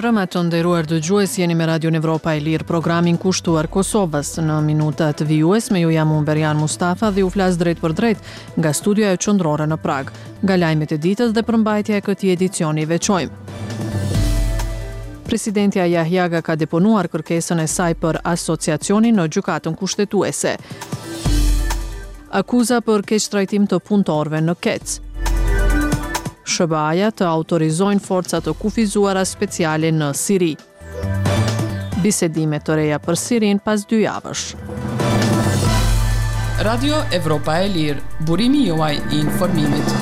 mbrëma të nderuar dëgjues, jeni me Radio Evropa e Lirë, programin kushtuar Kosovës. Në minutat vijuesme ju jam unë Berjan Mustafa dhe ju flas drejt për drejt nga studioja e qendrore në Prag. Nga lajmet e ditës dhe përmbajtja e këtij edicioni veçojmë. Presidentja Jahjaga ka deponuar kërkesën e saj për asociacionin në gjykatën kushtetuese. Akuza për keqtrajtim të punëtorëve në Kec. SBA-ja të autorizojnë forca të kufizuara speciale në Siri. Bisedime të reja për Sirin pas 2 javësh. Radio Evropa e Lirë, burimi juaj I informimit.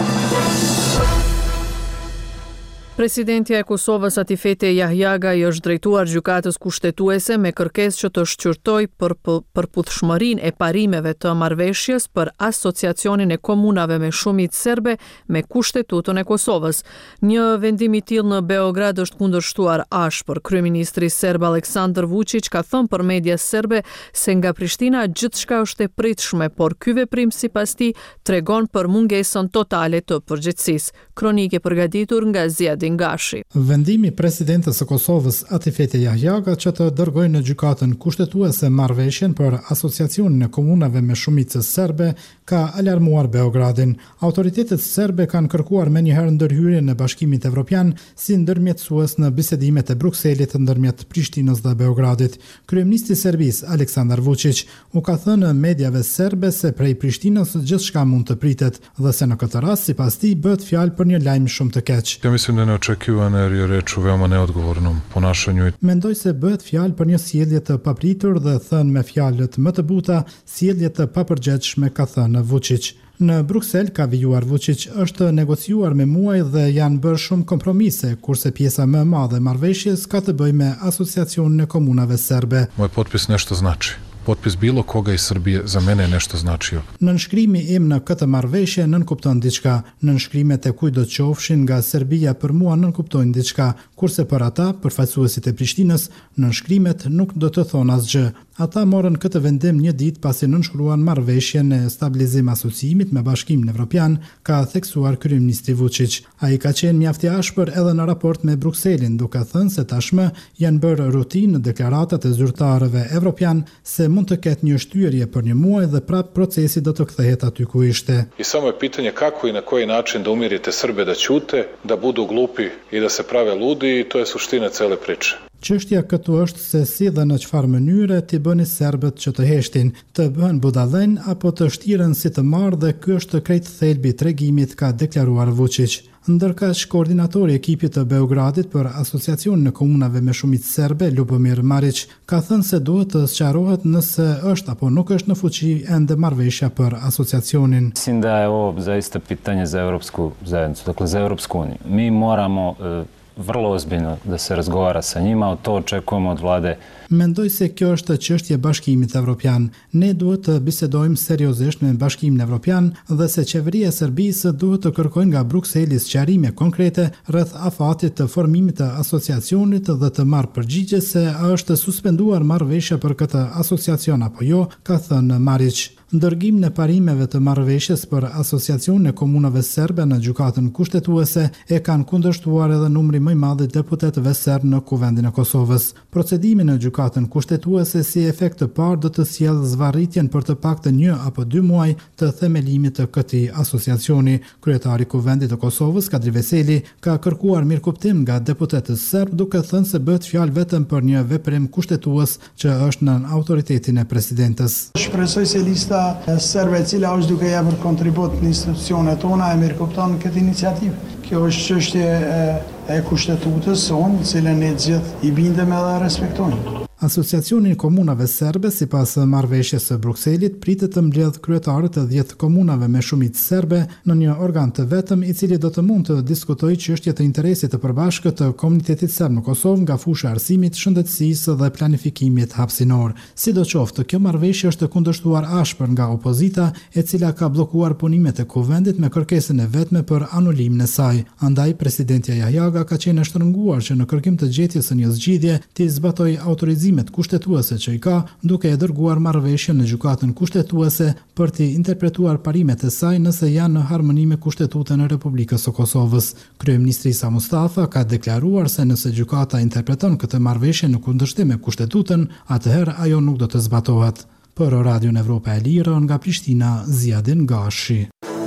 Presidentja e Kosovës Atifete Jahjaga I është drejtuar gjykatës kushtetuese me kërkesë që të shqyrtoj për përputhshmërinë e parimeve të marrëveshjes për asociacionin e komunave me shumicë serbe me Kushtetutën e Kosovës. Një vendim I tillë në Beograd është kundërshtuar ashpër. Kryeministri serb Aleksandar Vučić ka thënë për media serbe se nga Prishtina gjithçka është e pritshme, por ky veprim sipas tij tregon për mungesën totale të përgjegjësisë. Kronikë e përgatitur nga Ziad Ngashi. Vendimi I presidentës së Kosovës Atifete Jahjaga që të dërgojë në gjykatën kushtetuese marrëveshjen për asociacionin e komunave me shumicë serbe ka alarmuar Beogradin. Autoritetet serbe kanë kërkuar menjëherë ndërhyrjen e Bashkimit Evropian si ndërmjetësues në bisedimet e Brukselit ndërmjet Prishtinës dhe Beogradit. Kryeministri I Serbisë Aleksandar Vučić u ka thënë mediave serbe se prej Prishtinës gjithçka mund të pritet dhe se në këtë rast sipas tij bëhet fjalë për një lajm shumë të keq. Ja mislim da neočekivano jer je reč o veoma neodgovornom ponašanju. Mendoj se bëhet fjalë për një sjellje të papritur dhe thënë me fjalët më të buta, sjellje të papërgjegjshme, ka thënë Vučić. Në Bruksel ka vijuar Vučić është negociuar me muaj dhe janë bërë shumë kompromise, kurse pjesa më e madhe e marrëveshjes ka të bëjë me asociacionin e komunave serbe. Moj potpis nešto znači. Potpis bilo koga iz Srbije za mene je nešto značio. Nënshkrimi im në këtë marrëveshje nënkupton diçka. Nënshkrimet e kujdo qofshin nga Serbia për mua nënkuptojnë diçka, kurse për ata, përfaqësuesit e Prishtinës, nënshkrimet nuk do të thonë asgjë. Ata morën këtë vendim një ditë pasi nënshkruan marrëveshjen e stabilizim asociimit me Bashkimin Evropian, ka theksuar kryeministri Vučić. Ai ka qenë mjaft I ashpër edhe në raport me Brukselin, duke thënë se tashmë janë bërë rutinë deklaratat e zyrtarëve evropian se mund të ketë një shtyerje për një muaj dhe prap procesi do të kthehet aty ku ishte. I samo je pitanje kako I na koji način da umirite Srbe da ćute, da budu glupi I da se prave ludi I to je suština cele priče. Çështja këtu është se si dhe në çfarë mënyre t'i bëni serbët që të heshtin, të bëhen budallën apo të shtiren si të marrë dhe ky është krejt thelbi I tregimit, ka deklaruar Vučić. Ndërkaq koordinatori I ekipit të Beogradit për asociacionin e komunave me shumicë serbe, Ljubomir Marić, ka thënë se duhet të sqarohet nëse është apo nuk është në fuqi ende marrëveshja për asociacionin. Mislim da je ovo zaista pitanje za Evropsku zajednicu, dakle za Evropsku uniju. Mi moramo vrlo ozbiljno da se razgovara sa njima, to očekujemo od vlade. Mendoj se kjo është çështje Bashkimit Evropian. Ne duhet të bisedojmë seriozisht me Bashkimin Evropian dhe se qeveria e Serbisë duhet të kërkojë nga Brukseli sqarime konkrete rreth afatit të formimit të asociacionit dhe të marrë përgjigje se a është suspenduar marrëveshja për këtë asociacion apo jo, ka thënë Marić. Ndërgimin e parimeve të marrëveshjes për asociacionin e komunave serbe në gjykatën kushtetuese e kanë kundërshtuar edhe numri më I madh I deputetëve serb në Kuvendin e Kosovës. Procedimi në gjykatën kushtetuese si efekt të parë do të sjellë zvarritjen për të paktën 1 apo 2 muaj të themelimit të këtij asociacioni. Kryetari I Kuvendit të Kosovës, Kadri Veseli, ka kërkuar mirëkuptim nga deputetët serb, duke thënë se bëhet fjalë vetëm për një veprim kushtetues që është nën autoritetin e presidentës. Shpresoj se lista serbe e cila është duke japur kontribut në institucionet tona e mirëkupton këtë iniciativë. Kjo është çështje e kushtetutës sonë, cilën ne gjithë I bindem edhe respektojmë. Asociacioni I komunave serbe, sipas marrëveshjes së Brukselit, pritet të mbledh kryetarët e 10 komunave me shumicë serbe në një organ të vetëm I cili do të mund të diskutojë çështje të interesit të përbashkët të komunitetit serb në Kosovë nga fusha e arsimit, shëndetësisë dhe planifikimit hapësinor. Sidoqoftë, kjo marrëveshje është kundërshtuar ashpër nga opozita, e cila ka bllokuar punimet e Kuvendit me kërkesën e vetme për anulimin e saj. Andaj presidentja Jahjaga ka qenë e shtrënguar që në kërkim të gjetjes së një zgjidhje të zbatojë autorizimin vendimet kushtetuese që i ka, duke e dërguar marrëveshjen në gjykatën kushtetuese për të interpretuar parimet e saj nëse janë në harmoni me Kushtetutën e Republikës së Kosovës. Kryeministri Sa Mustafa ka deklaruar se nëse gjykata interpreton këtë marrëveshje në kundërshtim me Kushtetutën, atëherë ajo nuk do të zbatohet. Për Radion Evropa e Lirë nga Prishtina, Ziadin Gashi.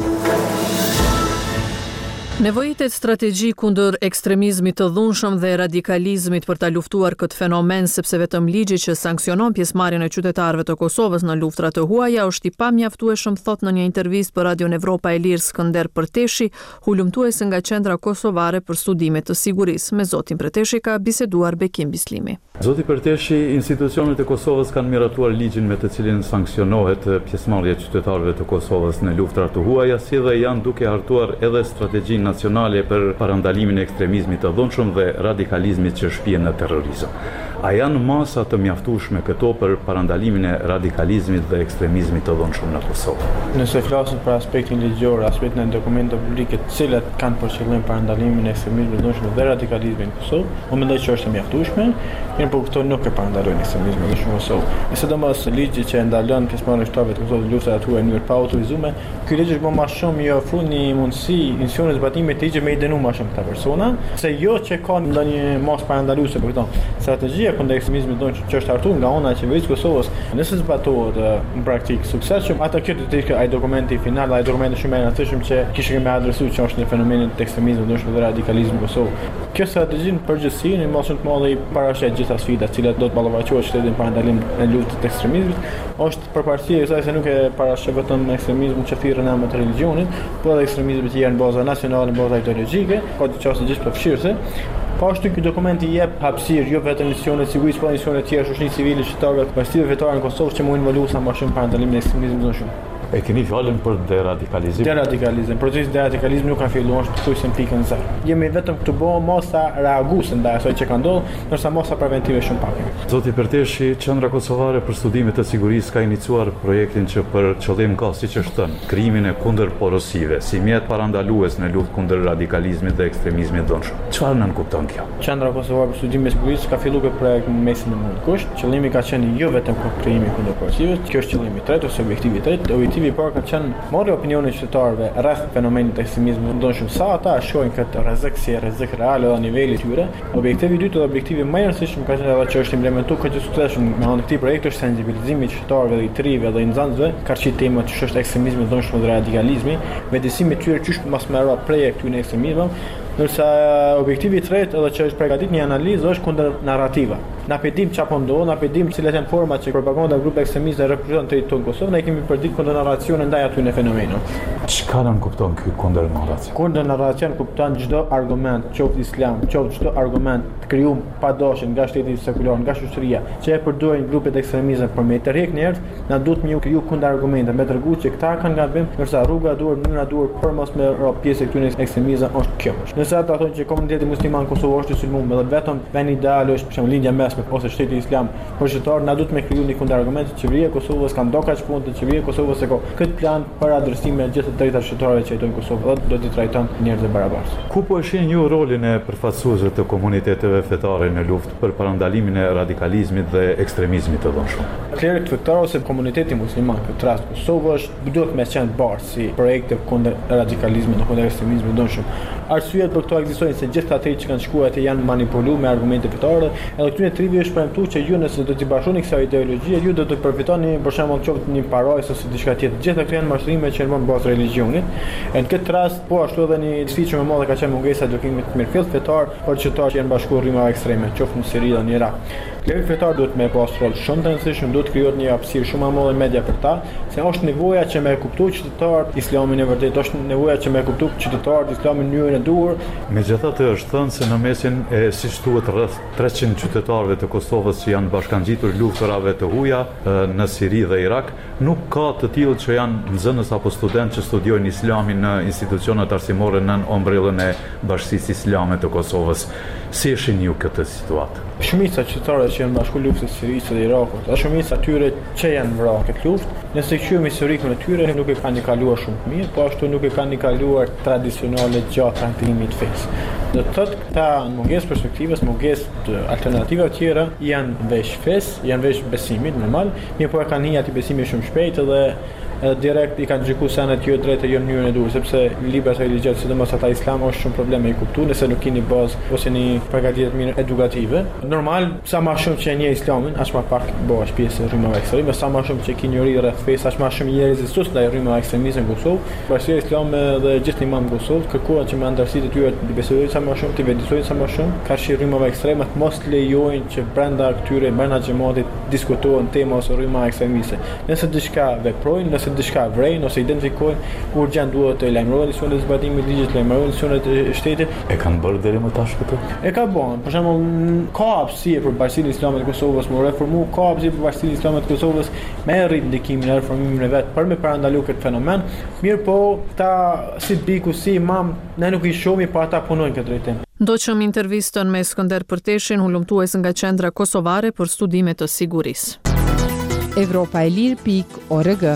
Nevojitet strategji kundër ekstremizmit të dhunshëm dhe radikalizmit për ta luftuar këtë fenomen, sepse vetëm ligji që sanksionon pjesëmarrjen e qytetarëve të Kosovës në luftrat të huaja është i pamjaftueshëm, thot në një intervistë për Radion Evropa e Lirë Skënder Përteshi, hulumtues nga Qendra Kosovare për Studime të Sigurisë. Me zotin Përteshi ka biseduar Bekim Bislimi. Zoti Përteshi, institucionet e Kosovës kanë miratuar ligjin me të cilin sanksionohet pjesëmarrja e qytetarëve të Kosovës në luftrat të huaja, si dhe janë duke hartuar edhe strategjinë nacionale për parandalimin e ekstremizmit të dhunshëm dhe radikalizmit që shpihen në terrorizëm. A janë masa të mjaftueshme këto për parandalimin e radikalizmit dhe ekstremizmit të dhunshëm në Kosovë? Nëse flasim për aspektin ligjor, aspektin e dokumenteve publike të cilat kanë për qëllim parandalimin e ekstremizmit të dhunshëm dhe radikalizmit në Kosovë, unë mendoj që është e mjaftueshme, por këto nuk e parandalojnë ekstremizmin e dhunshëm në Kosovë. Sidomos ligji që ndalon pjesëmarrjen e shtabeve të Kosovës në luftrat huaja në mënyrë pa autorizuar, ky ligj është më shumë i ofron një mundësi institucionit zbatimit të ligjit me i dënu më shumë këta persona, se jo që ka ndonjë mos parandaluese për këto. Strategjia kundër ekstremizmit që është hartuar nga ana e qeverisë Kosovës, nëse zbatohet në praktikë suksesshëm, atë kjo do të ishte ai dokumenti final, ai dokumenti shumë i rëndësishëm që kishte më adresuar që është në fenomenin e ekstremizmit dhe radikalizmit në Kosovë. Kjo strategji në përgjithësi në më shumë të madhe i parashit gjitha sfidat të cilat do të ballafaqohet shtetin në parandalim në luftën e ekstremizmit, është përparësia e saj se nuk e parashit vetëm ekstremizmin që thirrën emër të religionit, por edhe ekstremizmit që janë në bazë nacionale, në bazë ideologjike, ka të qasë gjithë përfshirëse. Po ashtu ky dokument i jep hapësirë jo vetëm institucioneve sigurisë, por institucione të tjera shoqërisë civile shqiptare, përfshirë vetare në Kosovë që mund të involuohen më shumë parandalimin e ekstremizmit të dhunshëm. E keni fjalën për deradikalizim? Deradikalizim. Procesi deradikalizmi nuk ka filluar në pikën 0. Jemi vetëm këtu bëu mosa reaguese ndaj asaj që ka ndodhur, ndërsa mosa preventive shumë pak. Zoti Përteshi, Qendra Kosovare për Studime të Sigurisë ka iniciuar projektin që për qëllim ka, siç është thënë, krijimin e kundërporosive, si mjet parandalues në luftë kundër radikalizmit dhe ekstremizmit të dhunshëm. Çfarë nën kupton kjo? Qendra Kosovare për Studime të Sigurisë ka filluar këtë projekt në mesin e muajit gusht. Qëllimi ka qenë jo vetëm krijimi i kundërporosive, kjo është qëllimi i tretë ose objektivi i tretë. Objektivi i parë ka qenë marrja e opinionit të qytetarëve rreth fenomenit të ekstremizmit të dhunshëm, sa ata shohin këtë rrezik si rrezik real edhe nivelit tyre. Objektivi i dytë dhe objektivi më i rëndësishëm ka qenë edhe që është implementuar këtë suksesshëm me anë të këtij projekti është sensibilizimi i qytetarëve dhe i trive dhe i nxënësve qarçi tema që është ekstremizmi i dhunshëm dhe radikalizmi, vetësimi i tyre çysh mos merra prej këtij në ekstremizëm. Ndërsa objektivi i tretë edhe që është përgatitur një analizë është kundër narrativa. Na pedim çfarë ndodh, na pedim cilat janë format që propaganda grupe ekstremiste reprezentojnë territorin Kosovë, ne kemi përditur kundër narracione ndaj aty në fenomenit. Çka nën kupton ky kundër narracion? Kundër narracion kupton çdo argument, qoftë islam, qoftë çdo argument të krijuar pa dashje nga shteti sekular, nga shoqëria, që e përdorin grupet ekstremiste për me tërheq njerëz, na duhet më kriju kundër argumente, me treguar që këta kanë gabim, ndërsa rruga duhet mënyra duhet për mos me pjesë këtyre ekstremistëve është kjo. Nëse ata thonë që komuniteti musliman Kosovë është i sulmuar, edhe vetëm vend ideal është për shembull lindja mesme ose shteti islam, por qytetar na duhet me kriju një kundërargument që qeveria e Kosovës ka ndo kaq punë, qeveria e Kosovës e ka këtë plan për adresim me gjithë të drejtat shqiptare që jetojnë në Kosovë, dhe do t'i trajton njerëzit barabartë. Ku po shihen ju rolin e përfaqësuesve të komuniteteve fetare në luftë për parandalimin e radikalizmit dhe ekstremizmit të dhunshëm? Klerët fetar ose komuniteti musliman këtë rast Kosovë duhet me qenë bardh si projekte kundër radikalizmit dhe kundër ekstremizmit të dhunshëm. Arsyet për këto ekzistojnë se gjithë ata që kanë shkuar atë janë manipuluar me argumente fetare, edhe këtyre trive është premtuar që ju nëse do t'i bashkoni kësaj ideologjie, ju do të përfitoni për shembull qoftë një parajs ose diçka tjetër. Gjithë këto janë mashtrime që janë në bazë religionit. Në këtë rast po ashtu edhe një sfidë më e madhe ka qenë mungesa e edukimit të mirëfillt fetar për qytetarët që janë bashkuar rrymë ekstreme, qoftë në Siri dhe në Irak. Klerët fetar duhet me pas rol shumë të rëndësishëm, duhet krijohet një hapësirë shumë më e madhe media për ta, se është nevoja që me kuptoj qytetarët islamin e vërtet, është nevoja që me kuptoj qytetarët islamin në mënyrën e duhur. Megjithatë është thënë se në mesin e siç thuhet rreth 300 qytetarëve të Kosovës që janë bashkangjitur luftarave të huaja në Siri dhe Irak, nuk ka të tillë që janë nxënës apo studentë që studiojnë islamin në institucionet arsimore nën ombrellën e Bashkisë Islame të Kosovës. Si e shihni ju këtë situatë? Shumica qytetarëve që janë bashku luftës së Sirisë dhe Irakut. Dhe shumica atyre që janë vrarë këtë luftë, nëse qyemi historikun e tyre nuk e kanë kaluar shumë të mirë, po ashtu nuk e kanë kaluar tradicionale gjatë trajtimit të fesë. Do të thotë këta në mungesë perspektivës, mungesë alternativa të tjera janë veç fesë, janë veç besimit normal, mirë po e kanë një aty besimi shumë shpejt dhe direkt i kanë gjykuar se janë të drejtë jo në mënyrën e duhur, sepse librat e religjit, sidomos ata islam, është shumë probleme i kuptuar nëse nuk keni bazë ose një përgatitje të mirë edukative. Normal, sa më shumë që një islamin, as më pak bëhesh pjesë e rrymave ekstreme, sa më shumë që keni njëri rreth fesë, as më shumë një rezistues ndaj rrymave ekstremizëm në Kosovë. Bashkia Islame dhe gjithë imam në Kosovë kërkuan që me antarësitë e tyre të besojnë sa më shumë, të vendosojnë sa më shumë, kaqë rrymave ekstreme të mos lejojnë që brenda këtyre brenda xhamatit diskutohen tema ose rryma ekstremiste. Nëse diçka veprojnë, nëse diçka vrejnë ose identifikojnë, urgjent duhet të lajmërohen institucionet e zbatimit të ligjit, lajmërohen institucionet e shtetit. E kanë bërë deri më tash këtë? E ka bën. Për shembull, ka hapësirë për Bashkinë Islame të Kosovës me reformu, ka hapësirë për Bashkinë Islame të Kosovës me rrit ndikimin e reformimin e vet për me parandalu këtë fenomen. Mirë po, ta si biku si imam, ne nuk i shohim, po ata punojnë këtë drejtim. Ndoqëm intervistën me Skënder Përteshin, hulumtues nga Qendra Kosovare për Studime të Sigurisë. Evropaelir.org.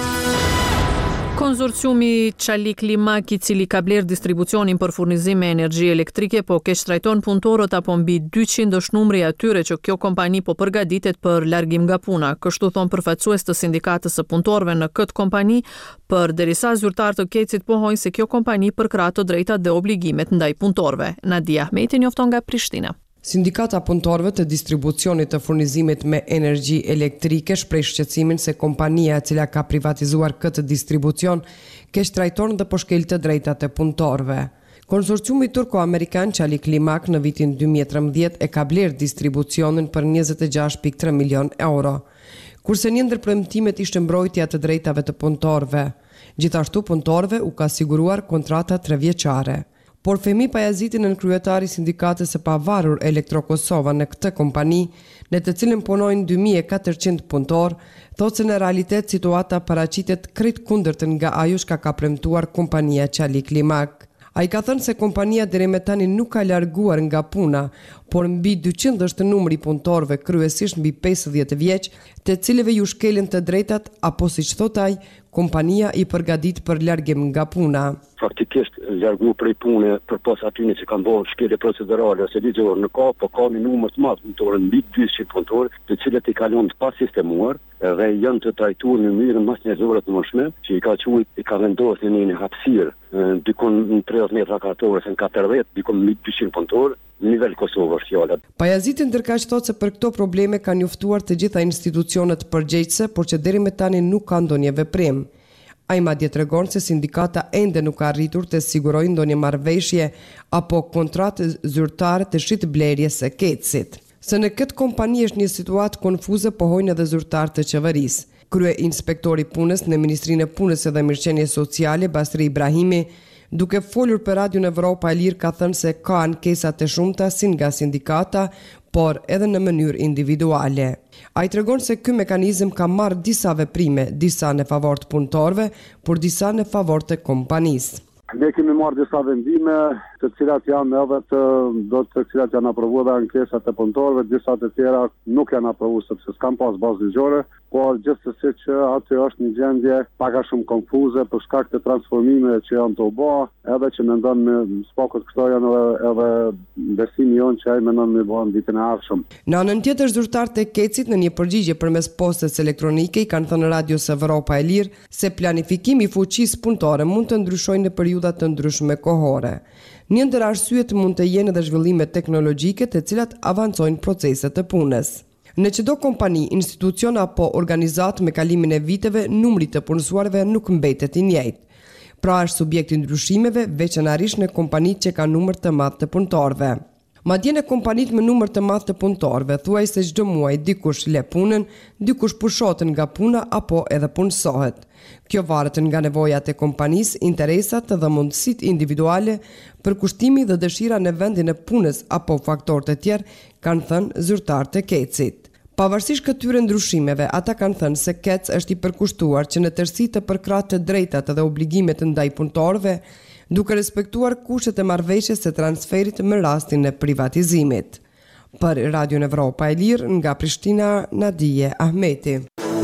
Konsorciumi Çalik Limak, i cili ka blerë distribucionin për furnizim me energji elektrike, po keq trajton punëtorët apo mbi 200 është numri atyre që kjo kompani po përgatitet për largim nga puna. Kështu thon përfaqësues të sindikatës së punëtorëve në këtë kompani, përderisa zyrtarët të Kecit pohojnë se kjo kompani përkrah të drejtat dhe obligimet ndaj punëtorëve. Nadia Ahmeti njofton nga Prishtina. Sindikata punëtorëve të distribucionit të furnizimit me energji elektrike shpreh shqetësimin se kompania e cila ka privatizuar këtë distribucion keq trajton dhe po shkel të drejtat e punëtorëve. Konsorciumi turko-amerikan Çalik Limak në vitin 2013 e ka blerë distribucionin për 26.3 milion euro, kurse një ndër premtimet ishte mbrojtja të drejtave të punëtorëve. Gjithashtu punëtorëve u ka siguruar kontrata 3 vjeçare. Por Femi Pajaziti, nën kryetari sindikatës së pavarur Elektro Kosova në këtë kompani, në të cilën punojnë 2400 punëtorë, thotë se në realitet situata paraqitet krejt kundërtën nga ajo që ka premtuar kompania Çalik Limak. Ai ka thënë se kompania deri më tani nuk ka larguar nga puna, por mbi 200 është numri i punëtorëve, kryesisht mbi 50 vjeç, të cilëve ju shkelin të drejtat apo siç thot ai, kompania i përgatit për largim nga puna. Faktikisht largu prej pune përpas atyre që kanë bërë shkelje procedurale ose ligjore në ka, po ka një numër të madh punëtorë, mbi 200 punëtorë, të cilët i kalon të pasistemuar dhe janë të trajtuar në mënyrë më njerëzore të mëshme, që i ka thujt i ka vendosur në një hapësirë dikon në 30 metra katror ose në 40, dikon mbi 200 punëtorë. Në nivel Kosovë është fjala. Pajaziti ndërkaq thotë se për këto probleme kanë njoftuar të gjitha institucionet përgjegjëse, por që deri më tani nuk ka ndonjë veprim. Ai madje tregon se sindikata ende nuk ka arritur të sigurojë ndonjë marrëveshje apo kontratë zyrtare të shitblerjes së Kecit. Se në këtë kompani është një situatë konfuze, pohojnë edhe zyrtarë të qeverisë. Krye inspektori punës në Ministrinë e Punës dhe Mirëqenies Sociale, Basri Ibrahimi, duke folur për Radion Evropa e Lirë, ka thënë se ka ankesa të shumta si nga sindikata, por edhe në mënyrë individuale. Ai tregon se ky mekanizëm ka marrë disa veprime, disa në favor të punëtorëve, por disa në favor të kompanisë. Ne kemi marrë disa vendime, të cilat janë edhe të cilat janë aprovuar dhe ankesat e punëtorëve, disa të tjera nuk janë aprovuar sepse s'kan pas bazë ligjore, por gjithsesi që aty është një gjendje pak a shumë konfuze për shkak të transformimeve që janë të bë, edhe që mendon me spakut këto janë edhe besimi jonë që ai mendon me bën ditën e ardhshëm. Në anën tjetër, zyrtarët e Kecit në një përgjigje përmes postës elektronike i kanë thënë Radios Evropa e Lirë se planifikimi i fuqisë punëtore mund të ndryshojë në periudha të ndryshme kohore. Një ndër arsyet mund të jenë edhe zhvillimet teknologjike të cilat avancojnë proceset të punës. Në çdo kompani, institucion apo organizat me kalimin e viteve, numri të punësuarve nuk mbetet i njëjtë. Pra është subjekt i ndryshimeve, veçanërisht në kompanitë që kanë numër të madh të punëtorëve. Madje në kompanitë me numër të madh të punëtorëve, thuajse çdo muaj dikush le punën, dikush pushohet nga puna apo edhe punësohet. Kjo varet nga nevojat e kompanisë, interesat dhe mundësitë individuale, përkushtimi dhe dëshira në vendin e punës apo faktorë të tjerë, kanë thënë zyrtarët e Kecit. Pavarësisht këtyre ndryshimeve, ata kanë thënë se Kec është i përkushtuar që në tërësi të përkrahë të drejtat dhe obligimet ndaj punëtorëve, duke respektuar kushtet e marrëveshjes së transferit në rastin e privatizimit. Për Radion Evropa e Lirë nga Prishtina, Nadije Ahmeti.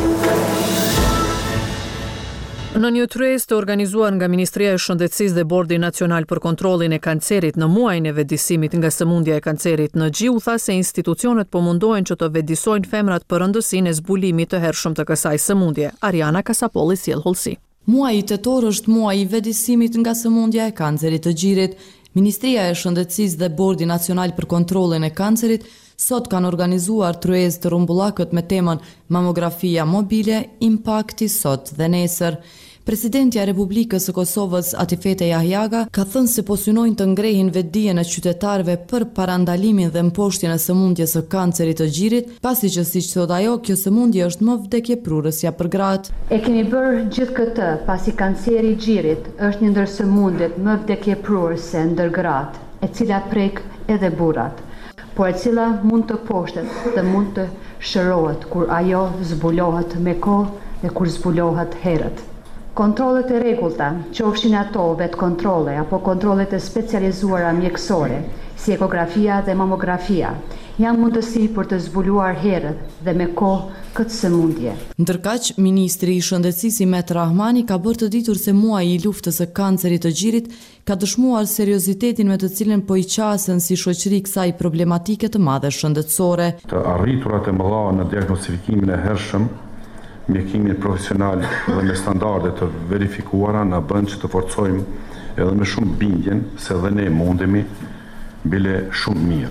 Në një tryezë të organizuar nga Ministria e Shëndetësisë dhe Bordi Nacional për Kontrollin e Kancerit në muajin e vedisimit nga sëmundja e kancerit në Gji, u tha se institucionet po mundohen që të vedisojnë femrat për rëndësinë e zbulimit të hershëm të kësaj sëmundje. Ariana Kasapolli sjell hollësi. Muaji tetor është muaji i vedisimit nga sëmundja e kancerit të gjirit. Ministria e Shëndetësisë dhe Bordi Nacional për Kontrollin e Kancerit sot kanë organizuar tryezë të rrumbullakët me temën Mamografia mobile, impakti sot dhe nesër. Presidentja e Republikës së Kosovës Atifete Jahjaga ka thënë se po synojnë të ngrehin vetdijen e qytetarëve për parandalimin dhe mposhtjen e sëmundjes së kancerit të gjirit, pasi që siç thot ajo, kjo sëmundje është më vdekjeprurësja për gratë. E kemi bërë gjithë këtë pasi kanceri i gjirit është një ndër sëmundjet më vdekjeprurëse ndër gratë, e cila prek edhe burrat, por e cila mund të poshtet dhe mund të shërohet kur ajo zbulohet me kohë dhe kur zbulohet herët. Kontrollet e rregullta, qofshin ato vetë kontrolle apo kontrollet e specializuara mjekësore, si ekografia dhe mamografia, janë mundësi për të zbuluar herët dhe me kohë këtë sëmundje. Ndërkaq, Ministri i Shëndetësisë Imet Rahmani ka bërë të ditur se muaji i luftës së kancerit të gjirit ka dëshmuar seriozitetin me të cilën po i qasen si shoqëri kësaj problematike të madhe shëndetësore. Të arriturat e mëdha në diagnostifikimin e hershëm, mjekimin profesional dhe me standarde të verifikuara na bën që të forcojmë edhe me shumë bindjen se dhe ne mundemi bile shumë mirë.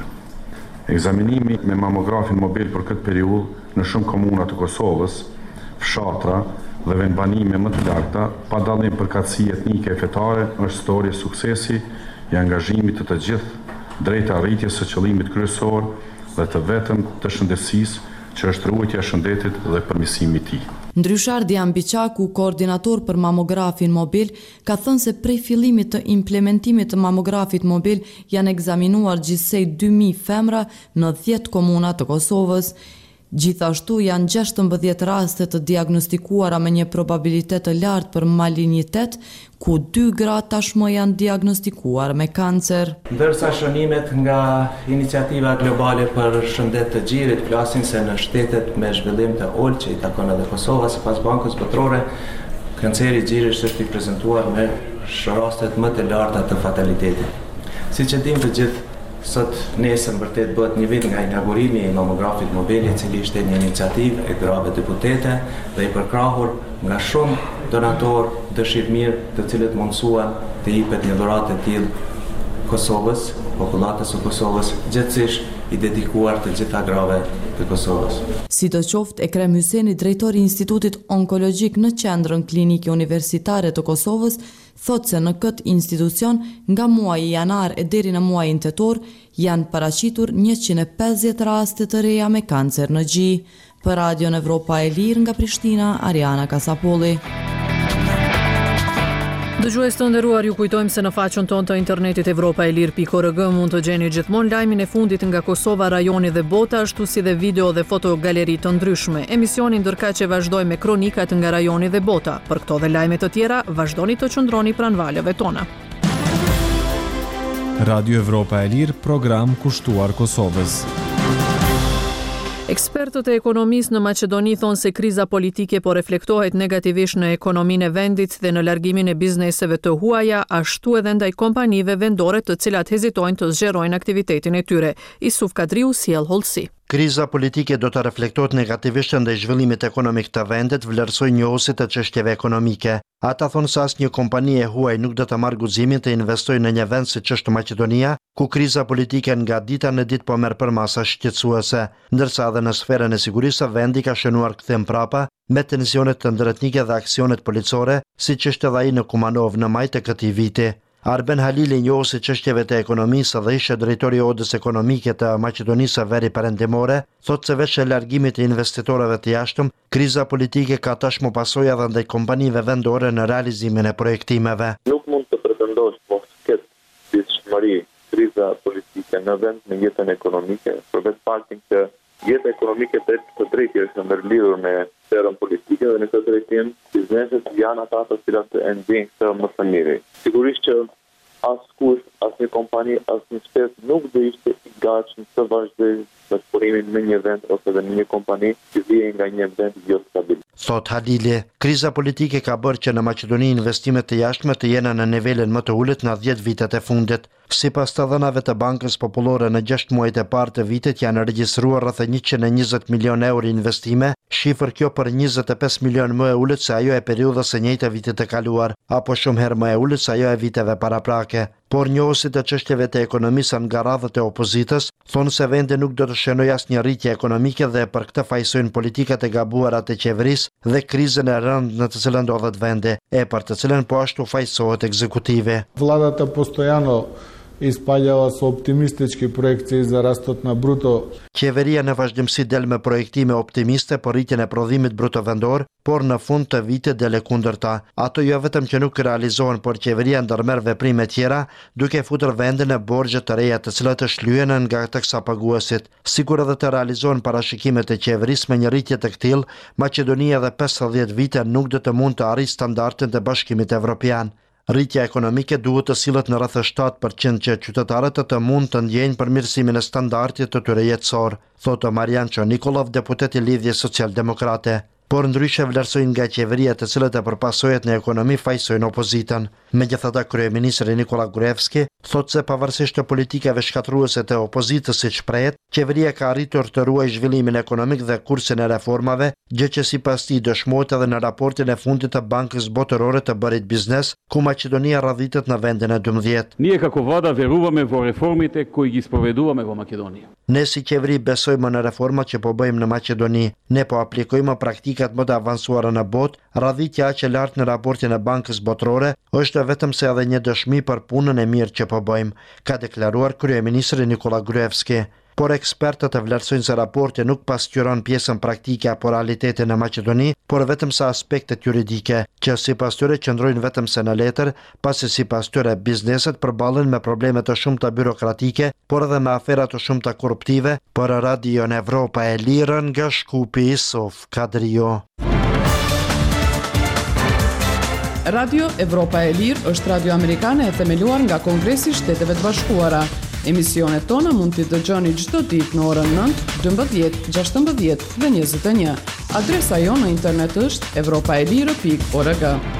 Ekzaminimi me mamografin mobil për këtë periudhë në shumë komuna të Kosovës, fshatra dhe vendbanime më të larta, pa dallim përkatësi etnike e fetare, është histori suksesi i angazhimit të gjithë drejt arritjes së qëllimit kryesor dhe të vetëm të shëndetësisë, që është ruajtja e shëndetit dhe përmirësimi i tij. Ndryshar Dian Biçaku, koordinator për mamografin mobil, ka thënë se prej fillimit të implementimit të mamografit mobil janë ekzaminuar gjithsej 2000 femra në 10 komuna të Kosovës. Gjithashtu janë 16 raste të diagnostikuara me një probabilitet të lartë për malignitet, ku 2 gra tashmë janë diagnostikuar me kancer. Ndërsa shënimet nga iniciativa globale për shëndet të gjirit flasin se në shtetet me zhvillim të ulët që i takon edhe Kosova sipas Bankës Botërore, kanceri i gjirit është i prezantuar me rastet më të larta të fatalitetit. Siç e dimë të gjithë, sot nesër vërtet bëhet një vit nga inaugurimi i mamografit mobil, i cili ishte një iniciativë e grave deputete dhe i përkrahur nga shumë donator dëshirëmirë, të cilët mundsuan të jepet një dhuratë e tillë Kosovës, popullatës së Kosovës, gjithsesi i dedikuar të gjitha grave të Kosovës. Sidoqoftë, Ekrem Hyseni, drejtori i Institutit Onkologjik në Qendrën Klinike Universitare të Kosovës, thotë se në këtë institucion nga muaji janar e deri në muajin tetor janë paraqitur 150 raste të reja me kancer në gji. Për Radion Evropa e Lirë nga Prishtina, Ariana Kasapolli. Dëgjues të nderuar, ju kujtojmë se në faqen tonë të internetit evropaelir.org mund të gjeni gjithmonë lajmin e fundit nga Kosova, rajoni dhe bota, ashtu si dhe video dhe fotogaleri të ndryshme. Emisionin ndërkaq që vazhdoi me kronikat nga rajoni dhe bota. Për këto dhe lajme të tjera, vazhdoni të qëndroni pranë valëve tona. Radio Evropa e Lirë, program kushtuar Kosovës. Ekspertët e ekonomisë në Maqedoni thonë se kriza politike po reflektohet negativisht në ekonominë e vendit dhe në largimin e bizneseve të huaja, ashtu edhe ndaj kompanive vendore të cilat hezitojnë të zgjerojnë aktivitetin e tyre. Isuf Kadriu sjell hollësi. Kriza politike do të reflektohet negativisht ndaj zhvillimit ekonomik të vendit, vlerësoi njohësit të çështjeve ekonomike. Ata thonë se asnjë kompani e huaj nuk do të marrë guximin të investojë në një vend siç është Maqedonia, ku kriza politike nga dita në ditë po merr përmasa shqetësuese, ndërsa edhe në sferën e sigurisë vendi ka shënuar kthim prapa me tensionet të ndërtnike dhe aksionet policore, siç është edhe ai në Kumanov në maj të këtij viti. Arben Halili, njohësi çështjeve të ekonomisë dhe ishte drejtori i Odës Ekonomike të Maqedonisë së Veri Perëndimore, thotë se veç e largimit të investitorëve të jashtëm, kriza politike ka tashmë pasoja edhe ndaj kompanive vendore në realizimin e projektimeve. Nuk mund të pretendosh mos ketë ditëshmëri kriza politike në vend me jetën ekonomike, për vetë faktin që jeta ekonomike të drejtë është ndërlidhur me sferën politike dhe në këtë drejtim bizneset janë ata të cilat e ndjejnë këtë më së miri. Sigurisht që askush, asnjë kompani, asnjë shtet nuk do ishte i gatshëm të vazhdojë bashkëpunimin me një vend ose dhe një kompani që vije nga një vend jo stabil. Thot Halili, kriza politike ka bërë që në Maqedoni investimet të jashtme të jena në nivelin më të ulët në 10 vitet e fundit. Sipas të dhënave të Bankës Popullore në 6 muajt e parë të vitit janë regjistruar rreth 120 milion euro investime, shifër kjo për 25 milion më e ulët se ajo e periudhës së njëjtë vitit të kaluar, apo shumë herë më e ulët se ajo e viteve paraprake. Por njohësit e çështjeve të ekonomisë nga radhët e opozitës thonë se vendi nuk do të shënojë asnjë rritje ekonomike dhe për këtë fajsojnë politikat e gabuara të qeverisë dhe krizën e rëndë në të cilën ndodhet vendi, e për të cilën po ashtu fajsohet ekzekutive. Владата постојано ispaljala su optimistički projekcije za rastot na bruto. Qeveria në vazhdimsi del me projektime optimiste për rritjen e prodhimit bruto vendor, por në fund të vitit dele kundërta. Ato jo vetëm që nuk realizohen, por qeveria ndërmerr veprime tjera, duke futur vendin në borxhe të reja të cilat të shlyen nga taksapaguesit. Sikur edhe të realizohen parashikimet e qeverisë me një rritje të këtillë, Maqedonia edhe 50 vite nuk do të mund të arrijë standardin e Bashkimit Evropian. Rritja ekonomike duhet të sillet në rreth 7% që qytetarët të mund të ndjejnë përmirësimin e standardit të tyre jetësor, thotë Marian Nikolov, deputet i Lidhjes Social-Demokrate. Por ndryshe vlerësojnë nga qeveria të cilët e përpasojet në ekonomi fajsojnë opozitën. Megjithatë, kryeministri Nikola Gruevski thotë se pavarësisht të politikave shkatruese të opozitës siç shprehet, qeveria ka arritur të ruajë zhvillimin ekonomik dhe kursin e reformave, gjë që sipas tij dëshmohet edhe në raportin e fundit të Bankës Botërore të Bërit Biznes, ku Maqedonia radhitet në vendin e 12. Ние како влада веруваме во реформите кои ги спроведуваме во Македонија. Ne si qeveri besojmë në reformat që po bëjmë në Maqedoni. Ne po aplikojmë praktikat më të avancuara në botë. Radhitja aq e lartë në raportin e Bankës Botërore është vetëm se edhe një dëshmi për punën e mirë që po bëjmë, ka deklaruar kryeministri Nikola Gruevski. Por ekspertët e vlerësojnë se raporti nuk pasqyron pjesën praktike apo realitetin në Maqedoni, por vetëm sa aspektet juridike, që sipas tyre qëndrojnë vetëm se në letër, pasi sipas tyre bizneset përballen me probleme të shumta birokratike, por edhe me afera të shumta korruptive. Për Radio Evropa e Lirë nga Shkupi, Sof Kadrio. Radio Evropa e Lirë është radio amerikane e themeluar nga Kongresi i Shteteve të Bashkuara. Emisionet tona mund t'i dëgjoni çdo ditë në orën 9, 12, 16 dhe 21. Adresa jonë në internet është europaelire.org.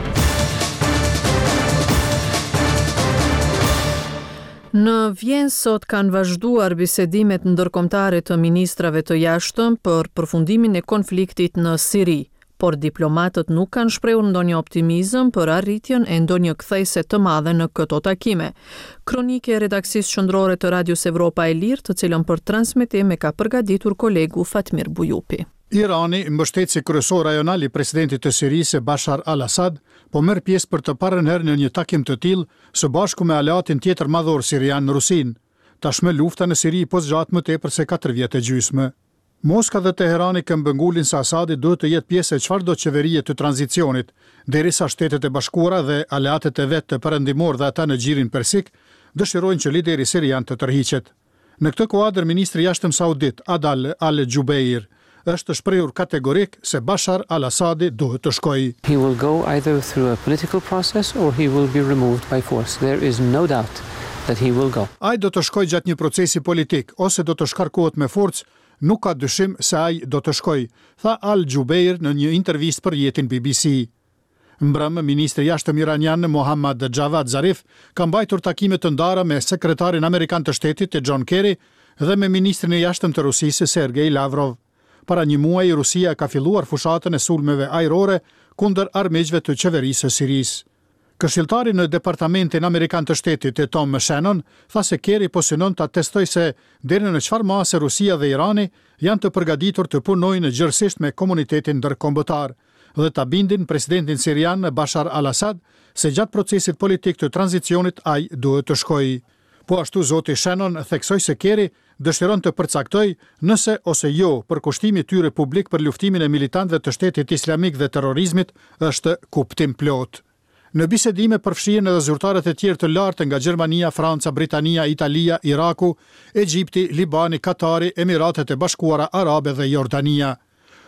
Në Vjenë sot kanë vazhduar bisedimet ndërkombëtare të ministrave të jashtëm për përfundimin e konfliktit në Siri, por diplomatët nuk kanë shprehur ndonjë optimizëm për arritjen e ndonjë kthese të madhe në këto takime. Kronike e redaksisë qendrore të Radios Evropa e Lirë, të cilën për transmetim e ka përgatitur kolegu Fatmir Bujupi. Irani, mbështetësi kryesor rajonal i presidentit të Sirisë Bashar al-Assad, po merr pjesë për të parën herë në një takim të tillë së bashku me aleatin tjetër madhor sirian, Rusin. Tashmë lufta në Siri po zgjat më tepër se 4 vjet e gjysmë. Moska dhe Teherani këmbëngullin se Asadi duhet të jetë pjesë e çfarëdo qeverie të tranzicionit, derisa Shtetet e Bashkuara dhe aleatet e vet të perëndimor dhe ata në xhirin persik dëshirojnë që lideri sirian të tërhiqet. Në këtë kuadër, ministri i jashtëm saudit Adel Al-Jubeir është shprehur kategorik se Bashar al-Assadi duhet të shkojë. He will go either through a political process or he will be removed by force. There is no doubt that he will go. Ai do të shkojë gjatë një procesi politik ose do të shkarkohet me forcë. Nuk ka dyshim se ai do të shkojë, tha Al-Jubeir në një intervistë për jetin BBC. Mbrëmë, ministri i jashtëm iranian Mohammad Javad Zarif ka mbajtur takime të ndara me sekretarin amerikan të shtetit John Kerry dhe me ministrin e jashtëm të Rusisë Sergej Lavrov. Para një muaji, Rusia ka filluar fushatën e sulmeve ajrore kundër armiqve të qeverisë së Sirisë. Këshilltari në Departamentin Amerikan të Shtetit Tom Shannon tha se Kerry po synon ta testojë se deri në çfarë mase Rusia dhe Irani janë të përgatitur të punojnë gjërësisht me komunitetin ndërkombëtar dhe ta bindin presidentin sirian Bashar al-Assad se gjatë procesit politik të tranzicionit ai duhet të shkojë. Po ashtu zoti Shannon theksoi se Kerry dëshiron të përcaktojë nëse ose jo përkushtimi i tyre publik për luftimin e militantëve të Shtetit Islamik dhe terrorizmit është kuptim plot. Në bisedime përfshihen edhe zyrtarët e tjerë të lartë nga Gjermania, Franca, Britania, Italia, Iraku, Egjipti, Libani, Katari, Emiratet e Bashkuara Arabe dhe Jordania.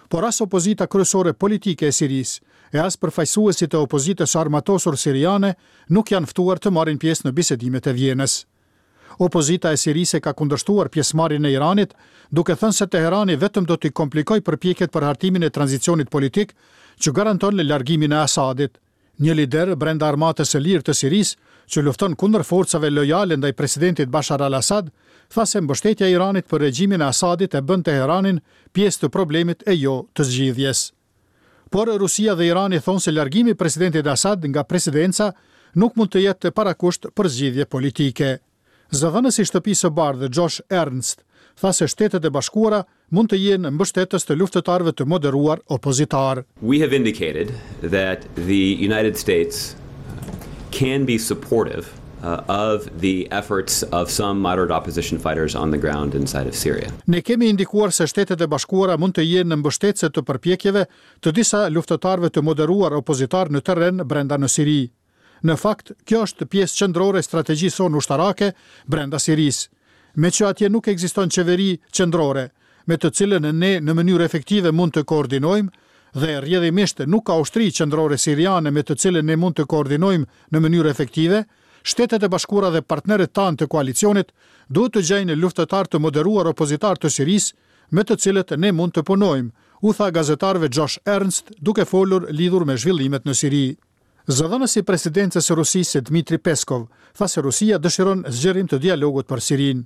por as opozita kryesore politike e Sirisë, e as përfaqësuesit e opozitës armatosur siriane nuk janë ftuar të marrin pjesë në bisedimet e Vjenës. Opozita e Sirisë ka kundërshtuar pjesëmarrjen e Iranit, duke thënë se Teherani vetëm do t'i komplikojë përpjekjet për hartimin e tranzicionit politik që garanton largimin e Asadit. Një lider brenda armatës së lirë të Sirisë, që lufton kundër forcave lojale ndaj presidentit Bashar al-Assad, tha se mbështetja e Iranit për regjimin e Asadit e bën Teheranin pjesë të problemit e jo të zgjidhjes. Por Rusia dhe Irani thonë se largimi i presidentit Assad nga presidenca nuk mund të jetë parakusht për zgjidhje politike. Zëdhënësi i Shtëpisë së Bardhë Josh Ernst tha se Shtetet e Bashkuara mund të jenë mbështetës të luftëtarëve të moderuar opozitar. We have indicated that the United States can be supportive of the efforts of some moderate opposition fighters on the ground inside of Syria. Ne kemi indikuar se Shtetet e Bashkuara mund të jenë mbështetëse të përpjekjeve të disa luftëtarëve të moderuar opozitar në terren brenda në Siri. Në fakt, kjo është pjesë qendrore e strategjisë sonë ushtarake brenda Sirisë. Me që atje nuk ekziston qeveri qendrore, me të cilën ne në mënyrë efektive mund të koordinojmë, dhe rrjedhimisht nuk ka ushtri qendrore siriane me të cilën ne mund të koordinojmë në mënyrë efektive, Shtetet e Bashkuara dhe partnerët tanë të koalicionit duhet të gjejnë luftëtar të moderuar opozitar të Sirisë me të cilët ne mund të punojmë, u tha gazetarëve Josh Ernst duke folur lidhur me zhvillimet në Siri. Zëdhënësi i presidencës së Rusisë Dmitri Peskov tha se Rusia dëshiron zgjerim të dialogut për Sirinë.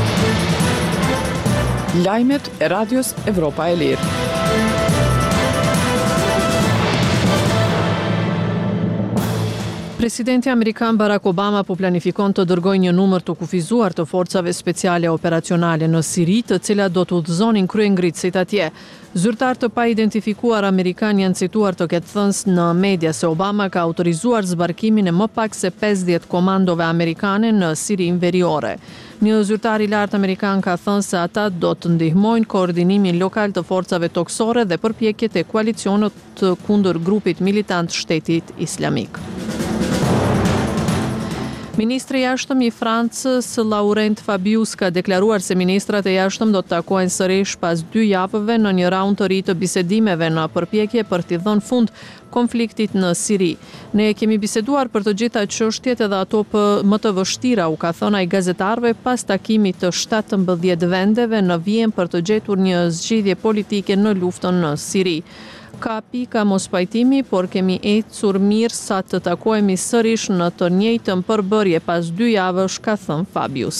Lajmet e Radios Evropa e Lirë. Presidenti Amerikan Barack Obama po planifikon të dërgojë një numër të kufizuar të forcave speciale operacionale në Siri, të cilat do të udhëzonin kryengritësit atje. Zyrtar të pa identifikuar amerikan janë cituar të ketë thënë në media se Obama ka autorizuar zbarkimin e më pak se 50 komandove amerikane në Sirin veriore. Një zyrtar i lartë amerikan ka thënë se ata do të ndihmojnë koordinimin lokal të forcave toksore dhe përpjekjet e koalicionit kundër grupit militant Shtetit Islamik. Ministri i jashtëm i Francës, Laurent Fabius, ka deklaruar se ministrat e jashtëm do të takohen sërish pas 2 javëve në një raund të ri të bisedimeve në përpjekje për t'i dhënë fund konfliktit në Siri. Ne kemi biseduar për të gjitha çështjet edhe ato më të vështira, u ka thënë ai gazetarëve pas takimit të 17 vendeve në Vjenë për të gjetur një zgjidhje politike në luftën në Siri. Ka pika mos pajtimi, por kemi ecur mirë sa të takohemi sërish në të njëjtën përbërje pas 2 javësh, ka thënë Fabius.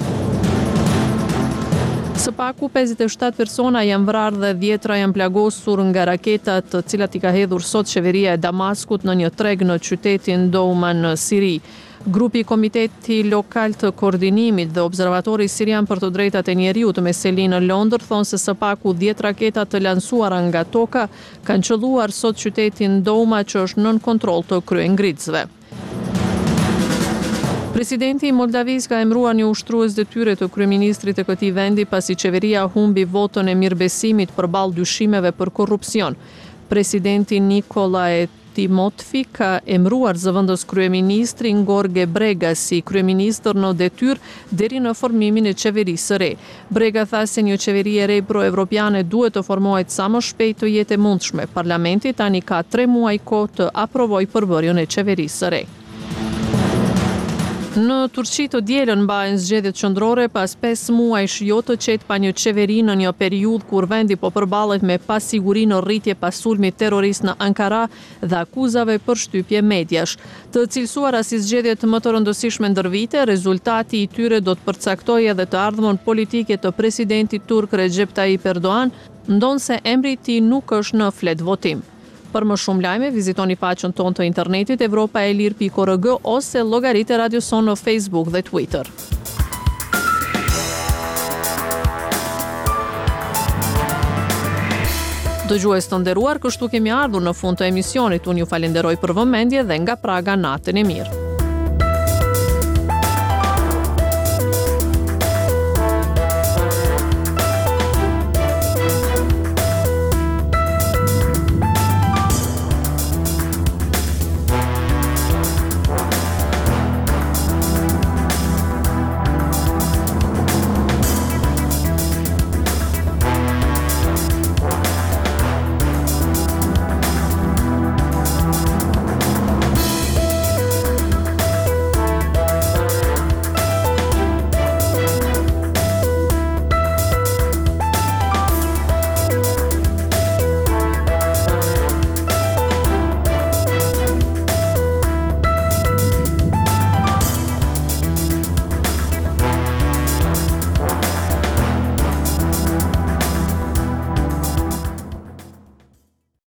Së paku 57 persona janë vrarë dhe 10 janë plagosur nga raketat të cilat i ka hedhur sot qeveria e Damaskut në një treg në qytetin Douma në Siri. Grupi Komiteti Lokal të Koordinimit dhe Observatori Sirian për të drejtat e njeriut me seli në Londër thonë se së paku 10 raketa të lansuara nga toka kanë qëlluar sot qytetin Douma që është nën kontroll të kryengritësve. Presidenti i Moldavisë ka emëruar një ushtrues detyre të kryeministrit të këtij vendi pasi qeveria humbi votën e mirëbesimit përballë dyshimeve për korrupsion. Presidenti Nikolae Timotfi ka emëruar zëvendës kryeministrin Gorge Brega si kryeministër në detyrë deri në formimin e qeverisë së re. Brega tha se një qeveri e re pro-evropiane duhet të formohet sa më shpejt të jetë e mundshme. Parlamenti tani ka 3 muaj kohë të aprovojë përbërjen e qeverisë së re. Në Turqi të dielën mbahen zgjedhjet qendrore pas 5 muajsh jo të qetë pa një qeveri në një periudhë kur vendi po përballet me pasiguri në rritje pas sulmit terrorist në Ankara dhe akuzave për shtypje mediash. Të cilësuara si zgjedhjet më të rëndësishme ndër vite, rezultati i tyre do të përcaktojë edhe të ardhmën politike të presidentit turk Recep Tayyip Erdogan, ndonse emri i tij nuk është në flet votim. Për më shumë lajme, vizitoni faqen tonë të internetit evropaelir.org ose llogaritë e Radio Son në Facebook dhe Twitter. Dëgjues të nderuar, kështu kemi ardhur në fund të emisionit. Unë ju falenderoj për vëmendje dhe nga Praga natën e mirë.